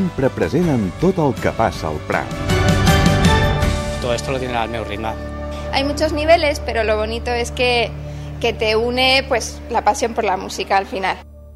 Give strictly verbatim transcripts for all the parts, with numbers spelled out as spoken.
sempre present en tot el que passa al Prat. Todo esto lo tiene al meu ritme. Hay muchos niveles, pero lo bonito es que, que te une pues la pasión por la música al final.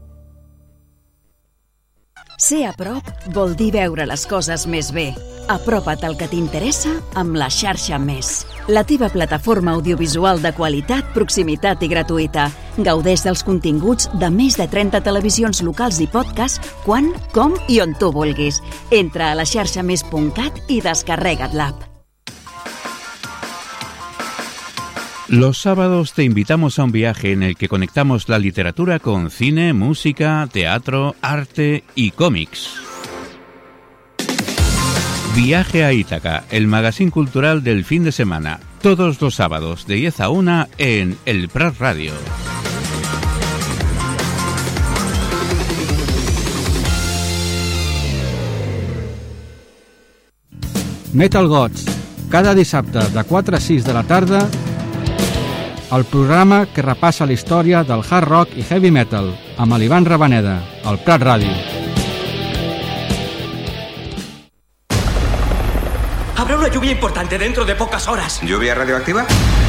Ser a prop vol dir veure les coses més bé. Apropa't al que t'interessa amb la xarxa Més. La teva plataforma audiovisual de qualitat, proximitat i gratuïta. Gaudeix dels continguts de més de trenta televisions locals i podcasts quan, com i on tu vulguis. Entra a la xarxa més punt cat i descarrega't l'app. Los sábados te invitamos a un viaje en el que conectamos la literatura con cine, música, teatro, arte y cómics. Viaje a Ítaca, el magazín cultural del fin de semana, todos los sábados de diez a una en El Prat Radio. Metal Gods, cada dissabte de quatre a sis de la tarda, el programa que repassa la història del hard rock i heavy metal, amb l'Ivan Rabaneda, al Prat Ràdio. Habrá una lluvia importante dentro de pocas horas. ¿Lluvia radioactiva?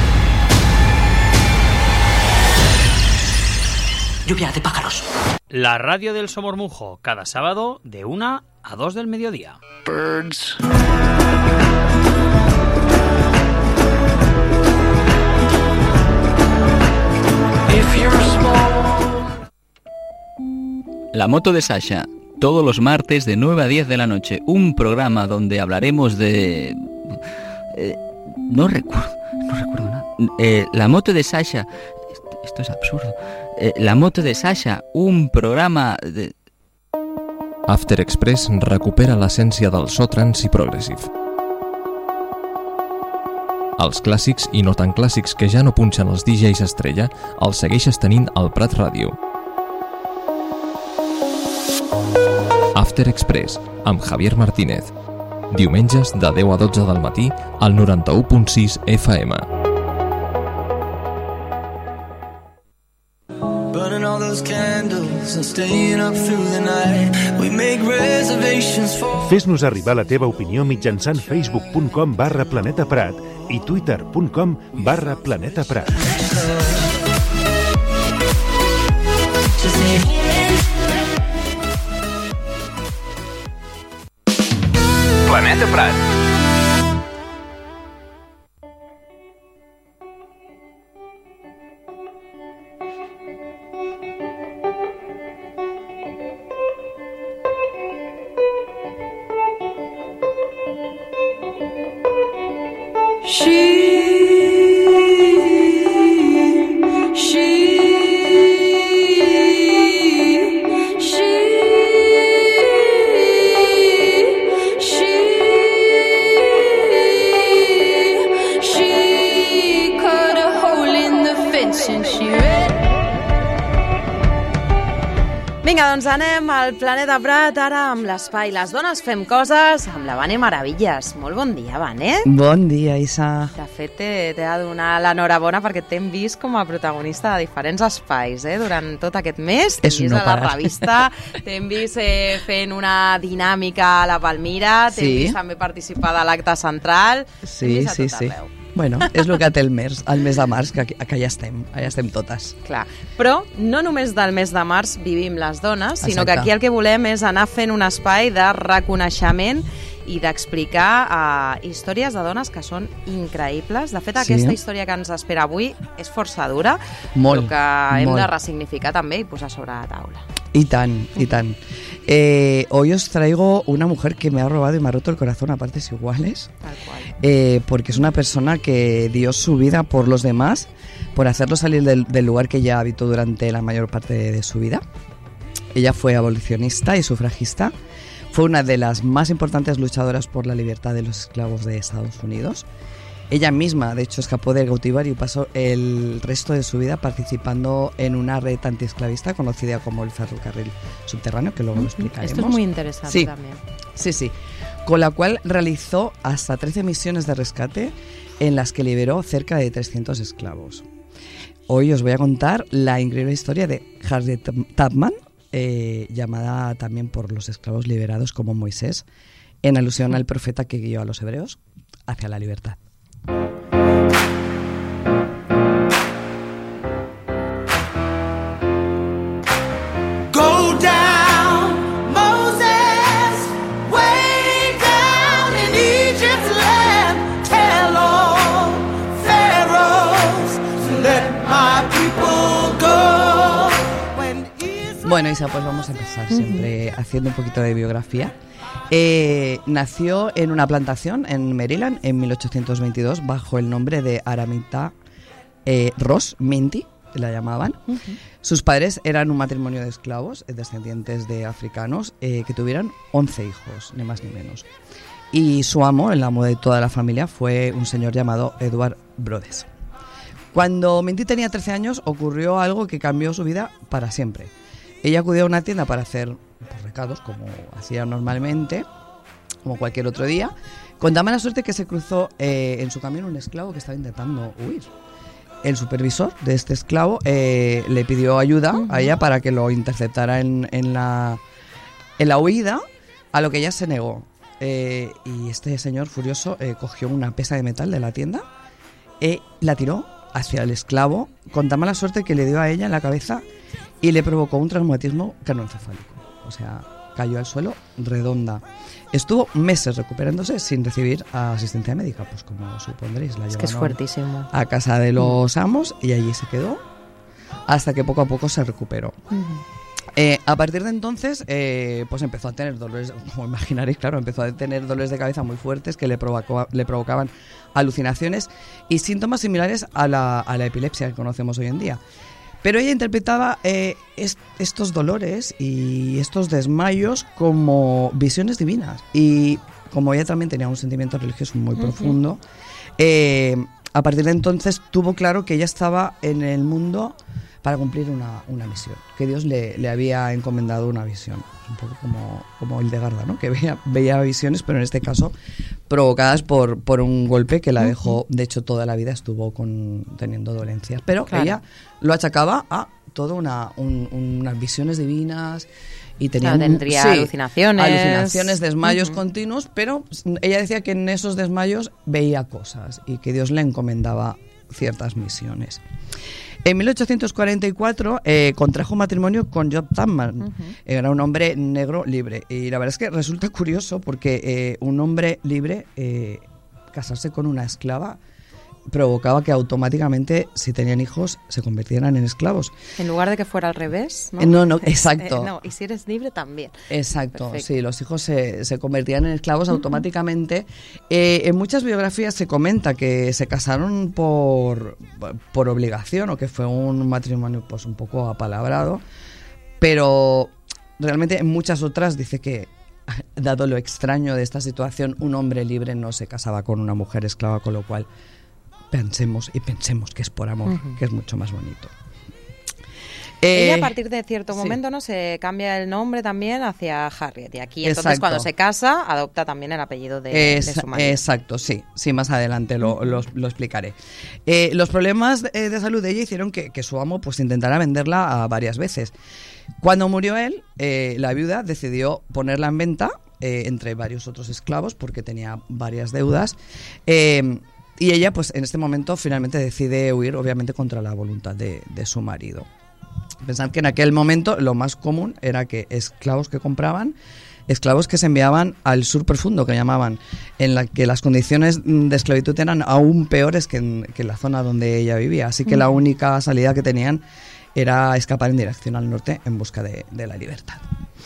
Lluvia de pájaros. La radio del Somormujo, cada sábado de una a dos del mediodía. Birds. La moto de Sasha, todos los martes de nueve a diez de la noche, un programa donde hablaremos de... Eh, no recuerdo, no recuerdo nada. Eh, la moto de Sasha, esto, esto es absurdo. Eh, la moto de Sasha, un programa de... After Express recupera l'essència del so trance i progressive. Els clàssics i no tan clàssics que ja no punxen els D Js estrella els segueixes tenint al Prat Ràdio. After Express, amb Javier Martínez. Diumenges de deu a dotze del matí al noranta-u punt sis F M. Fes-nos arribar la teva opinió mitjançant facebook punt com barra Planeta Prat i twitter punt com barra Planeta Prat. Planeta Prat. Vinga, doncs anem al Planeta Prat, ara amb l'espai Les Dones Fem Coses, amb la Vane Maravillas. Molt bon dia, Vane. Bon dia, Isa. De fet, t'he de donar l'enhorabona perquè t'hem vist com a protagonista de diferents espais, eh? Durant tot aquest mes. T'hem vist no a la revista, t'hem vist eh, fent una dinàmica a la Palmira, t'hem sí. vist també participar de l'acte central, sí, t'hem vist a sí, tot sí. arreu. Bueno, és el que té el mes, el mes de març, que, que ja estem, ja estem totes. Clar, però no només del mes de març vivim les dones, sinó Exacte. que aquí el que volem és anar fent un espai de reconeixement i d'explicar uh, històries de dones que són increïbles. De fet, Sí. aquesta història que ens espera avui és força dura, Molt, però que hem molt. de resignificar també i posar sobre la taula. Y tan, y tan. Eh, hoy os traigo una mujer que me ha robado y me ha roto el corazón a partes iguales. Tal cual. Eh, porque es una persona que dio su vida por los demás, por hacerlo salir del, del lugar que ella habitó durante la mayor parte de, de su vida. Ella fue abolicionista y sufragista. Fue una de las más importantes luchadoras por la libertad de los esclavos de Estados Unidos. Ella misma, de hecho, escapó del cautiverio y pasó el resto de su vida participando en una red antiesclavista conocida como el ferrocarril subterráneo, que luego lo explicaremos. Esto es muy interesante sí, también. Sí, sí. Con la cual realizó hasta trece misiones de rescate en las que liberó cerca de trescientos esclavos. Hoy os voy a contar la increíble historia de Harriet Tubman, eh, llamada también por los esclavos liberados como Moisés, en alusión al profeta que guió a los hebreos hacia la libertad. Bueno, Isa, pues vamos a empezar siempre uh-huh. haciendo un poquito de biografía. Eh, nació en una plantación en Maryland en mil ochocientos veintidós bajo el nombre de Araminta eh, Ross Minty, la llamaban. Uh-huh. Sus padres eran un matrimonio de esclavos, descendientes de africanos, eh, que tuvieron once hijos, ni más ni menos. Y su amo, el amo de toda la familia, fue un señor llamado Edward Brodes. Cuando Minty tenía trece años, ocurrió algo que cambió su vida para siempre. Ella acudió a una tienda para hacer pues, recados, como hacía normalmente, como cualquier otro día, con tan mala suerte que se cruzó eh, en su camino un esclavo que estaba intentando huir. El supervisor de este esclavo eh, le pidió ayuda uh-huh. a ella para que lo interceptara en, en, la, en la huida, a lo que ella se negó. Eh, y este señor furioso eh, cogió una pesa de metal de la tienda y la tiró hacia el esclavo, con tan mala suerte que le dio a ella en la cabeza y le provocó un traumatismo craneoencefálico. O sea, cayó al suelo redonda. Estuvo meses recuperándose sin recibir asistencia médica, pues como supondréis. La es que es fuertísimo. A casa de los amos y allí se quedó hasta que poco a poco se recuperó. Uh-huh. Eh, a partir de entonces, eh, pues empezó a tener dolores, como imaginaréis, claro, empezó a tener dolores de cabeza muy fuertes que le, provocó, le provocaban alucinaciones y síntomas similares a la, a la epilepsia que conocemos hoy en día. Pero ella interpretaba eh, est- estos dolores y estos desmayos como visiones divinas. Y como ella también tenía un sentimiento religioso muy uh-huh. profundo, eh, a partir de entonces tuvo claro que ella estaba en el mundo para cumplir una, una misión, que Dios le, le había encomendado una visión. Un poco como, como Hildegarda, ¿no? Que veía, veía visiones, pero en este caso provocadas por, por un golpe que la uh-huh. dejó, de hecho toda la vida estuvo con, teniendo dolencias. Pero claro. ella lo achacaba a toda una, un, unas visiones divinas y tenía claro, tendría sí, alucinaciones. Alucinaciones, desmayos uh-huh. continuos, pero ella decía que en esos desmayos veía cosas y que Dios le encomendaba ciertas misiones. En mil ochocientos cuarenta y cuatro eh, contrajo matrimonio con Job Tubman. Uh-huh. Era un hombre negro libre. Y la verdad es que resulta curioso porque eh, un hombre libre eh, casarse con una esclava provocaba que automáticamente, si tenían hijos, se convirtieran en esclavos. En lugar de que fuera al revés, ¿no? Eh, no, no, exacto. Eh, no, y si eres libre también. Exacto, perfecto. Sí, los hijos se, se convertían en esclavos uh-huh. automáticamente. Eh, en muchas biografías se comenta que se casaron por, por obligación o que fue un matrimonio pues un poco apalabrado, pero realmente en muchas otras dice que, dado lo extraño de esta situación, un hombre libre no se casaba con una mujer esclava, con lo cual pensemos y pensemos que es por amor, uh-huh. que es mucho más bonito. Eh, Ella a partir de cierto momento sí. no se cambia el nombre también hacia Harriet y aquí entonces exacto. cuando se casa adopta también el apellido de, es, de su marido. Exacto, sí, sí, más adelante lo, lo, lo explicaré. Eh, los problemas de, de salud de ella hicieron que, que su amo pues intentara venderla a varias veces. Cuando murió él, eh, la viuda decidió ponerla en venta eh, entre varios otros esclavos porque tenía varias deudas. Eh, Y ella, pues en este momento, finalmente decide huir, obviamente, contra la voluntad de, de su marido. Pensad que en aquel momento lo más común era que esclavos que compraban, esclavos que se enviaban al sur profundo, que llamaban, en la que las condiciones de esclavitud eran aún peores que en, que en la zona donde ella vivía. Así que mm. la única salida que tenían era escapar en dirección al norte en busca de, de la libertad.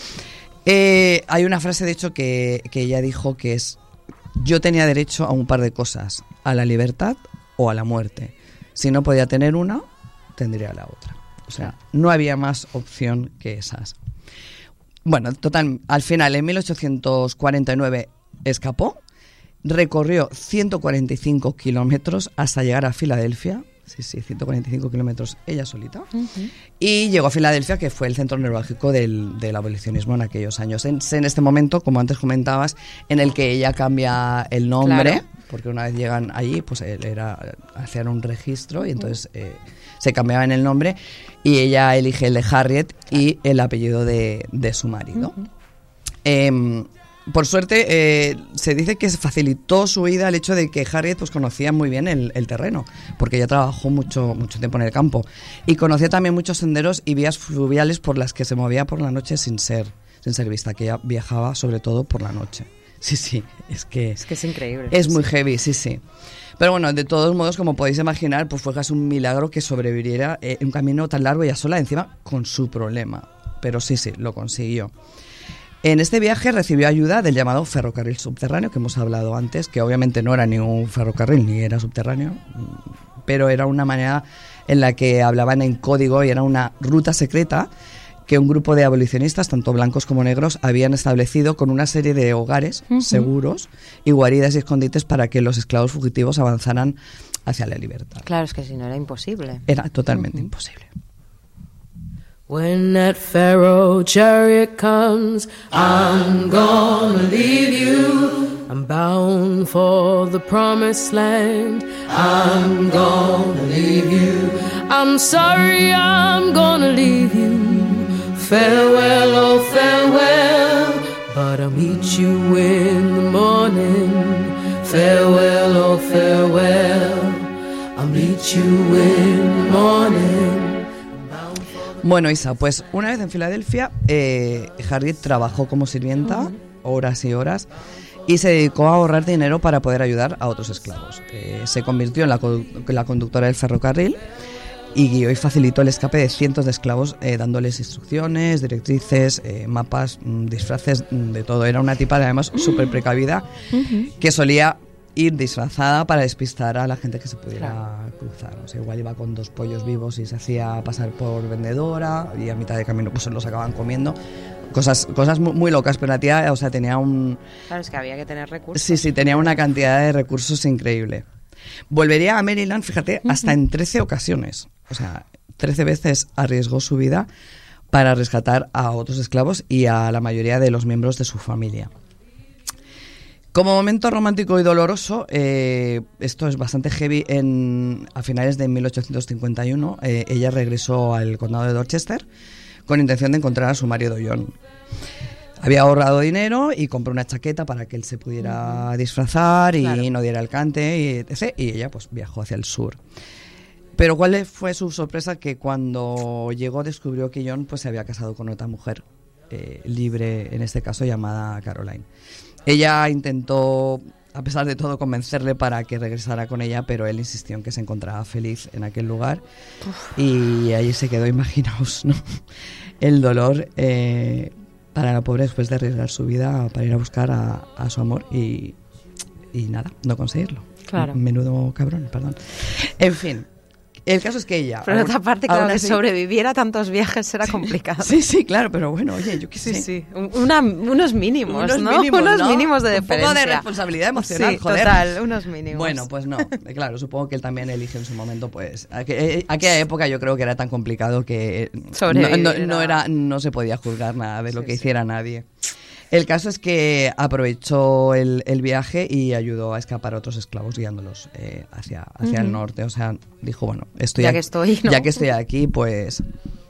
Eh, hay una frase, de hecho, que, que ella dijo que es: yo tenía derecho a un par de cosas, a la libertad o a la muerte. Si no podía tener una, tendría la otra. O sea, no había más opción que esas. Bueno, total, al final, en mil ochocientos cuarenta y nueve escapó, recorrió ciento cuarenta y cinco kilómetros hasta llegar a Filadelfia. Sí, sí, ciento cuarenta y cinco kilómetros ella solita. Uh-huh. Y llegó a Filadelfia, que fue el centro neurálgico del, del abolicionismo en aquellos años. En, en este momento, como antes comentabas, en el que ella cambia el nombre, claro. porque una vez llegan allí, pues era hacían un registro y entonces uh-huh. eh, se cambiaban el nombre y ella elige el de Harriet y el apellido de, de su marido. Uh-huh. eh, Por suerte, eh, se dice que se facilitó su vida el hecho de que Harriet pues, conocía muy bien el, el terreno, porque ella trabajó mucho, mucho tiempo en el campo y conocía también muchos senderos y vías fluviales por las que se movía por la noche sin ser, sin ser vista, que ella viajaba sobre todo por la noche. Sí, sí, es que... Es que es increíble. Es muy heavy, sí, sí. Pero bueno, de todos modos, como podéis imaginar, pues fue casi un milagro que sobreviviera eh, un camino tan largo y a sola, encima con su problema. Pero sí, sí, lo consiguió. En este viaje recibió ayuda del llamado ferrocarril subterráneo, que hemos hablado antes, que obviamente no era ni un ferrocarril ni era subterráneo, pero era una manera en la que hablaban en código y era una ruta secreta que un grupo de abolicionistas, tanto blancos como negros, habían establecido con una serie de hogares uh-huh. seguros y guaridas y escondites para que los esclavos fugitivos avanzaran hacia la libertad. Claro, es que si no era imposible. Era totalmente uh-huh. imposible. When that Pharaoh chariot comes, I'm gonna leave you. I'm bound for the promised land. I'm gonna leave you. I'm sorry, I'm gonna leave you. Farewell, oh farewell. But I'll meet you in the morning. Farewell, oh farewell. I'll meet you in the morning. Bueno, Isa, pues una vez en Filadelfia, eh, Harriet trabajó como sirvienta, uh-huh. horas y horas, y se dedicó a ahorrar dinero para poder ayudar a otros esclavos. Eh, se convirtió en la, la conductora del ferrocarril y guió y facilitó el escape de cientos de esclavos, eh, dándoles instrucciones, directrices, eh, mapas, disfraces, de todo. Era una tipa, además, súper precavida, uh-huh. que solía ir disfrazada para despistar a la gente que se pudiera claro. cruzar. O sea, igual iba con dos pollos vivos y se hacía pasar por vendedora y a mitad de camino pues se los acaban comiendo. Cosas, cosas muy, muy locas, pero la tía, o sea, tenía un... Claro, es que había que tener recursos. Sí, sí, tenía una cantidad de recursos increíble. Volvería a Maryland, fíjate, uh-huh. hasta en trece ocasiones. O sea, trece veces arriesgó su vida para rescatar a otros esclavos y a la mayoría de los miembros de su familia. Como momento romántico y doloroso, eh, esto es bastante heavy, en, a finales de mil ochocientos cincuenta y uno, eh, ella regresó al condado de Dorchester con intención de encontrar a su marido John. Había ahorrado dinero y compró una chaqueta para que él se pudiera disfrazar y claro. no diera el cante, y etcétera. Y ella pues viajó hacia el sur. Pero ¿cuál fue su sorpresa? Que cuando llegó descubrió que John pues se había casado con otra mujer eh, libre, en este caso llamada Caroline. Ella intentó, a pesar de todo, convencerle para que regresara con ella, pero él insistió en que se encontraba feliz en aquel lugar. Uf. Y ahí se quedó, imaginaos, ¿no? El dolor eh, para la pobre después de arriesgar su vida para ir a buscar a, a su amor y, y nada, no conseguirlo. Claro. Menudo cabrón, perdón. En fin. El caso es que ella... Pero otra parte, claro, que así, sobreviviera a tantos viajes era complicado. Sí, sí, claro, pero bueno, oye, yo qué sé. Sí, sí. Una, unos mínimos, unos ¿no? Mínimos, unos ¿no? mínimos de Un deferencia. poco de responsabilidad emocional, sí, joder. total, unos mínimos. Bueno, pues no. Claro, supongo que él también elige en su momento, pues... Aqu- aquella época yo creo que era tan complicado que no, no, no, era, no se podía juzgar nada de lo sí, que hiciera sí. nadie. El caso es que aprovechó el, el viaje y ayudó a escapar a otros esclavos guiándolos eh, hacia, hacia uh-huh. el norte. O sea, dijo, bueno, estoy ya aquí, que estoy, ¿no? ya que estoy aquí, pues...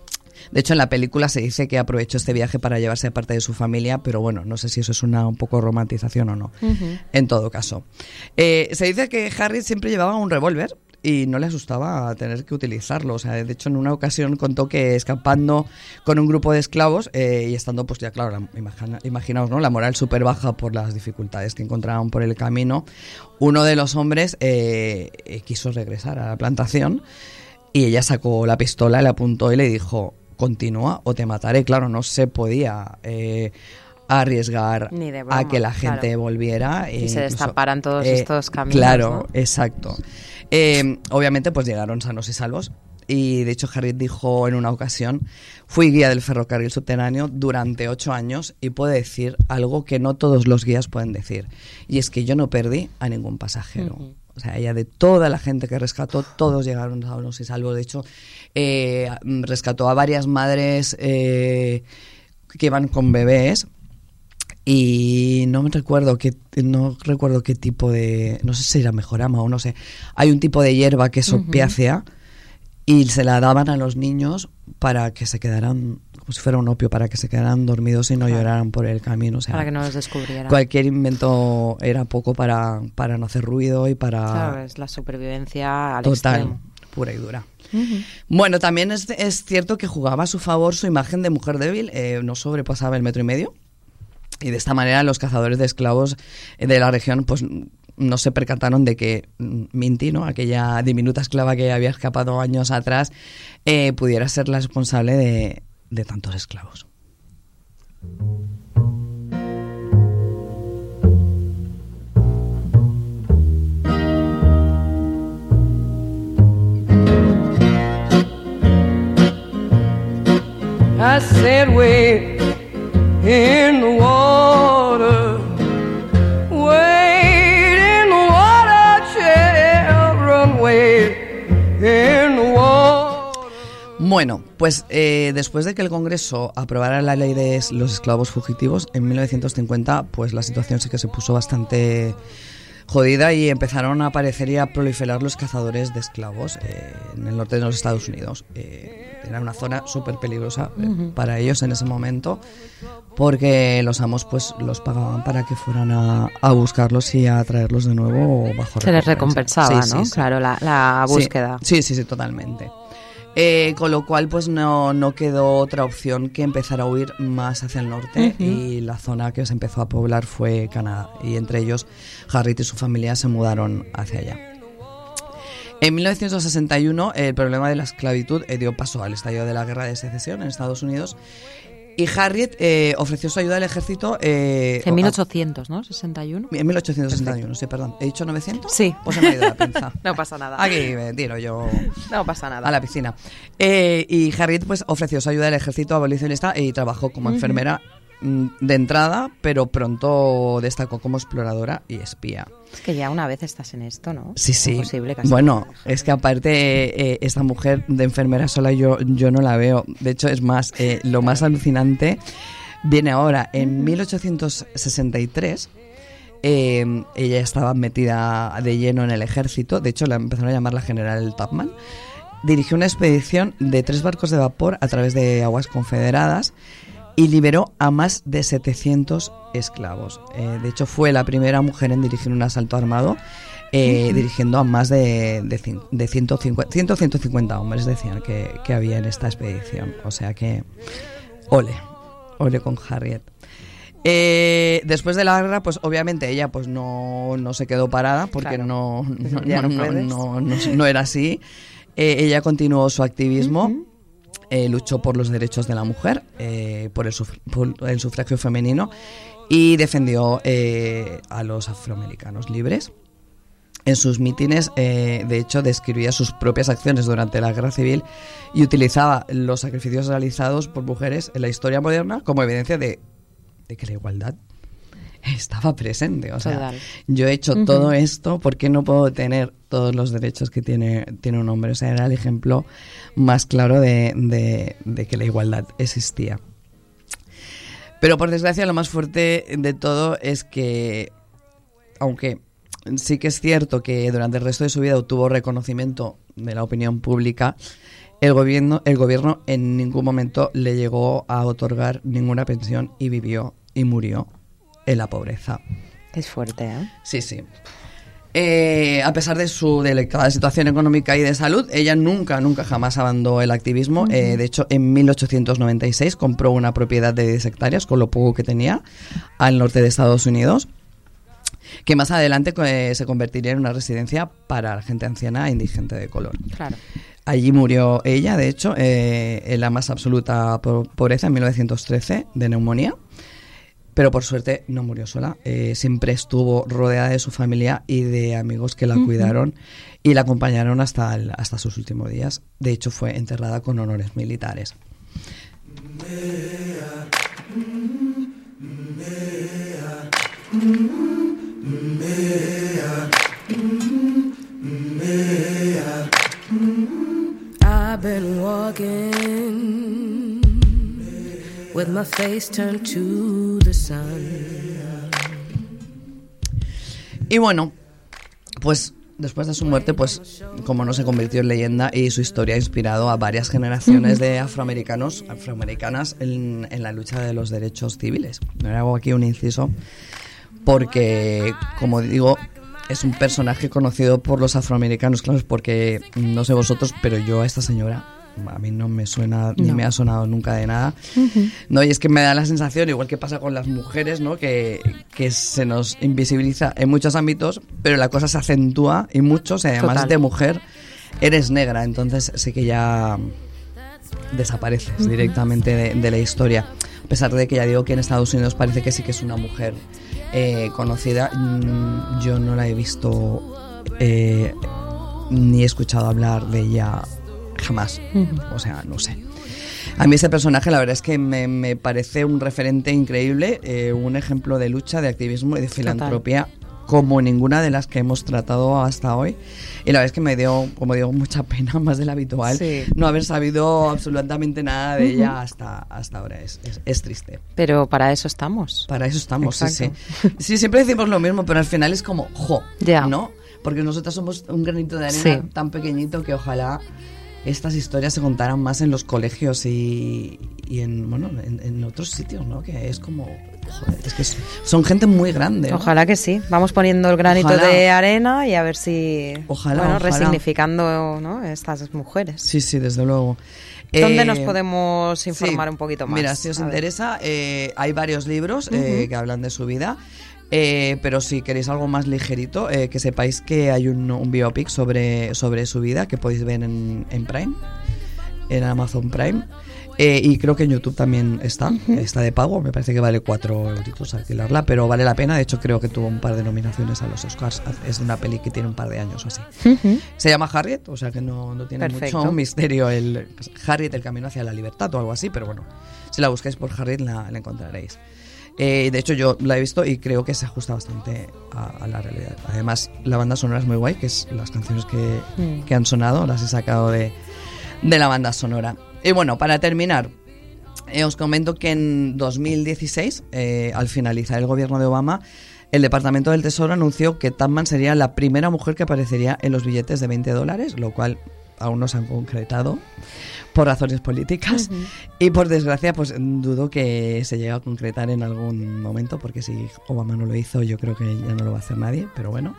De hecho, en la película se dice que aprovechó este viaje para llevarse a parte de su familia, pero bueno, no sé si eso es una un poco romantización o no. Uh-huh. En todo caso. Eh, se dice que Harriet siempre llevaba un revólver y no le asustaba tener que utilizarlo. O sea, de hecho, en una ocasión contó que escapando con un grupo de esclavos eh, y estando, pues ya claro, la, imagina, imaginaos, ¿no? La moral súper baja por las dificultades que encontraban por el camino, uno de los hombres eh, eh, quiso regresar a la plantación y ella sacó la pistola, le apuntó y le dijo: continúa o te mataré. Claro, no se podía eh, arriesgar broma, a que la gente claro. volviera. Y e se incluso, destaparan todos eh, estos caminos. Claro, ¿no? exacto. Eh, obviamente pues llegaron sanos y salvos y de hecho Harriet dijo en una ocasión: fui guía del ferrocarril subterráneo durante ocho años y puedo decir algo que no todos los guías pueden decir, y es que yo no perdí a ningún pasajero. Uh-huh. O sea, ella, de toda la gente que rescató, todos llegaron sanos y salvos. De hecho, eh, rescató a varias madres eh, que iban con bebés. Y no me recuerdo qué, no recuerdo qué tipo de, no sé si era mejorama o no sé. Hay un tipo de hierba que es opiácea uh-huh. y se la daban a los niños para que se quedaran, como si fuera un opio, para que se quedaran dormidos y no claro. lloraran por el camino. O sea, para que no los descubrieran. Cualquier invento era poco para, para no hacer ruido y para... Claro, es la supervivencia al total, extremo. Pura y dura. Uh-huh. Bueno, también es, es cierto que jugaba a su favor su imagen de mujer débil, eh, no sobrepasaba el metro y medio, y de esta manera los cazadores de esclavos de la región pues no se percataron de que Minty, ¿no?, aquella diminuta esclava que había escapado años atrás, eh, pudiera ser la responsable de, de tantos esclavos. I said wade in the water, wade in the water, children, wade in the water. Bueno, pues eh, después de que el Congreso aprobara la ley de los esclavos fugitivos, en mil novecientos cincuenta, pues la situación sí que se puso bastante jodida y empezaron a aparecer y a proliferar los cazadores de esclavos eh, en el norte de los Estados Unidos. Eh, era una zona súper peligrosa eh, uh-huh. para ellos en ese momento, porque los amos pues los pagaban para que fueran a, a buscarlos y a traerlos de nuevo bajo se les recompensaba, sí, ¿no? Sí, sí. Claro, la, la búsqueda. Sí, sí, sí, sí, totalmente. Eh, con lo cual pues no, no quedó otra opción que empezar a huir más hacia el norte, uh-huh. y la zona que se empezó a poblar fue Canadá, y entre ellos Harriet y su familia se mudaron hacia allá. En mil novecientos sesenta y uno el problema de la esclavitud eh, dio paso al estallido de la Guerra de Secesión en Estados Unidos, y Harriet eh, ofreció su ayuda al ejército... Eh, en mil ochocientos, ¿no? ¿sesenta y uno? En mil ochocientos sesenta y uno, sí, perdón. ¿He dicho novecientos? Sí. Pues se me ha ido la pinza. No pasa nada. Aquí me tiro yo... No pasa nada. A la piscina. Eh, y Harriet pues ofreció su ayuda al ejército abolicionista y trabajó como uh-huh. enfermera de entrada, pero pronto destacó como exploradora y espía. Es que ya una vez estás en esto, ¿no? Sí, sí. Es imposible casi. Bueno, es que aparte eh, esta mujer de enfermera sola yo, yo no la veo. De hecho, es más, eh, lo más alucinante viene ahora. En mil ochocientos sesenta y tres eh, ella estaba metida de lleno en el ejército. De hecho, la empezaron a llamar la general Tubman. Dirigió una expedición de tres barcos de vapor a través de aguas confederadas y liberó a más de setecientos esclavos. Eh, de hecho, fue la primera mujer en dirigir un asalto armado, eh, uh-huh. dirigiendo a más de, de, de ciento cincuenta, cien, ciento cincuenta hombres, decían que, que había en esta expedición. O sea que, ole, ole con Harriet. Eh, después de la guerra, pues obviamente ella pues no, no se quedó parada, porque claro. no, no, no, no, no, no, no era así. Eh, ella continuó su activismo. Uh-huh. Eh, luchó por los derechos de la mujer, eh, por, el suf- por el sufragio femenino, y defendió eh, a los afroamericanos libres. En sus mítines, eh, de hecho, describía sus propias acciones durante la Guerra Civil y utilizaba los sacrificios realizados por mujeres en la historia moderna como evidencia de, de que la igualdad estaba presente. O sea, Total. yo he hecho uh-huh. todo esto, ¿por qué no puedo tener todos los derechos que tiene, tiene un hombre? O sea, era el ejemplo más claro de, de, de que la igualdad existía. Pero por desgracia lo más fuerte de todo es que, aunque sí que es cierto que durante el resto de su vida obtuvo reconocimiento de la opinión pública, el gobierno, el gobierno en ningún momento le llegó a otorgar ninguna pensión y vivió y murió en la pobreza. Es fuerte, ¿eh? Sí, sí. Eh, a pesar de su delicada situación económica y de salud, ella nunca, nunca jamás abandonó el activismo. Uh-huh. Eh, de hecho, en mil ochocientos noventa y seis compró una propiedad de diez hectáreas, con lo poco que tenía, al norte de Estados Unidos, que más adelante eh, se convertiría en una residencia para la gente anciana e indigente de color. Claro. Allí murió ella, de hecho, eh, en la más absoluta pobreza, en mil novecientos trece, de neumonía. Pero por suerte no murió sola, eh, siempre estuvo rodeada de su familia y de amigos que la uh-huh. cuidaron y la acompañaron hasta, el, hasta sus últimos días. De hecho, fue enterrada con honores militares. I've been walking with my face turned to the sun. Y bueno, pues después de su muerte, pues, como no, se convirtió en leyenda y su historia ha inspirado a varias generaciones uh-huh. de afroamericanos, afroamericanas en, en la lucha de los derechos civiles. Me hago aquí un inciso porque, como digo, es un personaje conocido por los afroamericanos, claro, porque no sé vosotros, pero yo a esta señora, a mí no me suena, no. ni me ha sonado nunca de nada. Uh-huh. No, y es que me da la sensación, igual que pasa con las mujeres, ¿no? Que, que se nos invisibiliza en muchos ámbitos, pero la cosa se acentúa y mucho, si además Total. de mujer eres negra, entonces sí que ya desapareces uh-huh. directamente de, de la historia. A pesar de que ya digo que en Estados Unidos parece que sí que es una mujer eh, conocida, yo no la he visto eh, ni he escuchado hablar de ella jamás, uh-huh. o sea, no sé. A mí ese personaje la verdad es que me, me parece un referente increíble, eh, un ejemplo de lucha, de activismo y de filantropía Total. como ninguna de las que hemos tratado hasta hoy. Y la verdad es que me dio, como digo, mucha pena, más de lo habitual, sí. no haber sabido absolutamente nada de uh-huh. ella hasta, hasta ahora. Es, es, es triste. Pero para eso estamos. Para eso estamos, sí, sí. Sí, siempre decimos lo mismo, pero al final es como, jo, ya. ¿no? Porque nosotros somos un granito de arena sí. tan pequeñito que ojalá estas historias se contaran más en los colegios y, y en, bueno, en, en otros sitios, ¿no? Que es como, joder, es que es, son gente muy grande, ¿no? Ojalá que sí. Vamos poniendo el granito ojalá. de arena y a ver si, ojalá, bueno, ojalá. resignificando, ¿no? Estas mujeres. Sí, sí, desde luego. ¿Dónde eh, nos podemos informar sí, un poquito más? Mira, si os a interesa, eh, hay varios libros eh, uh-huh. que hablan de su vida. Eh, pero si queréis algo más ligerito, eh, que sepáis que hay un, un biopic sobre, sobre su vida que podéis ver en, en Prime, en Amazon Prime, eh, y creo que en YouTube también está, uh-huh. está de pago, me parece que vale cuatro euritos alquilarla, pero vale la pena. De hecho creo que tuvo un par de nominaciones a los Oscars, es una peli que tiene un par de años o así. Uh-huh. Se llama Harriet, o sea que no, no tiene Perfecto. mucho misterio, el Harriet, el camino hacia la libertad o algo así, pero bueno, si la buscáis por Harriet la, la encontraréis. Eh, de hecho yo la he visto y creo que se ajusta bastante a, a la realidad. Además la banda sonora es muy guay, que es las canciones que, mm. que han sonado, las he sacado de, de la banda sonora. Y bueno, para terminar, eh, os comento que en dos mil dieciséis, eh, al finalizar el gobierno de Obama, el Departamento del Tesoro anunció que Tapman sería la primera mujer que aparecería en los billetes de veinte dólares, lo cual aún no se han concretado por razones políticas uh-huh. y por desgracia pues dudo que se llegue a concretar en algún momento, porque si Obama no lo hizo yo creo que ya no lo va a hacer nadie, pero bueno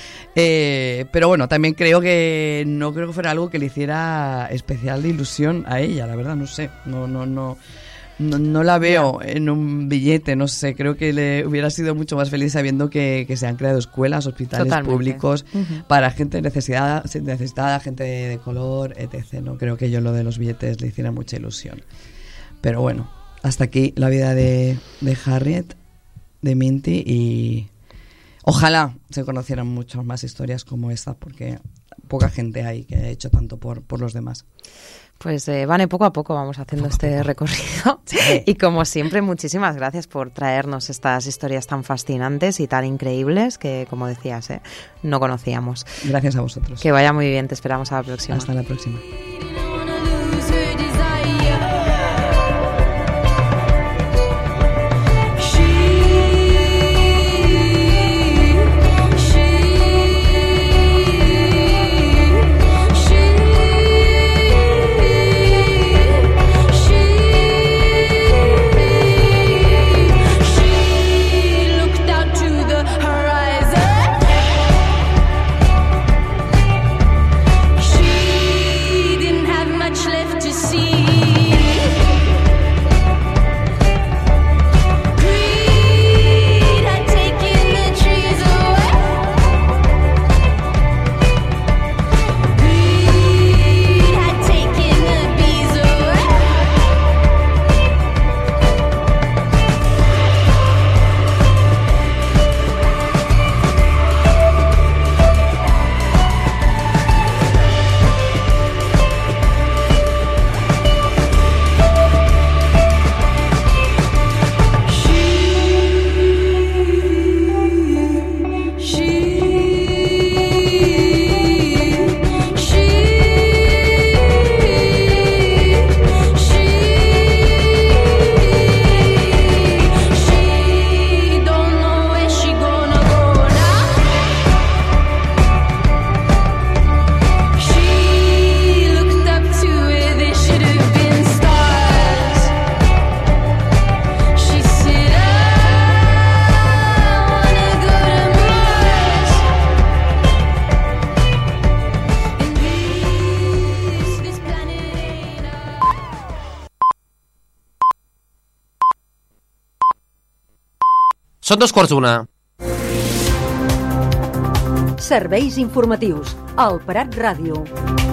eh, pero bueno, también creo que no creo que fuera algo que le hiciera especial ilusión a ella, la verdad, no sé, no no no No, no la veo en un billete, no sé, creo que le hubiera sido mucho más feliz sabiendo que, que se han creado escuelas, hospitales Totalmente. públicos uh-huh. para gente necesitada, necesitada, gente de, de color, etcétera. No creo que yo lo de los billetes le hiciera mucha ilusión. Pero bueno, hasta aquí la vida de, de Harriet, de Minty, y ojalá se conocieran muchas más historias como esta, porque poca gente hay que ha hecho tanto por, por los demás. Pues eh, Vane, poco a poco vamos haciendo poco este recorrido sí. y como siempre muchísimas gracias por traernos estas historias tan fascinantes y tan increíbles que, como decías, eh, no conocíamos. Gracias a vosotros. Que vaya muy bien, te esperamos a la próxima. Hasta la próxima. Didn't Són dos quarts d'una. Serveis informatius. El Prat Ràdio.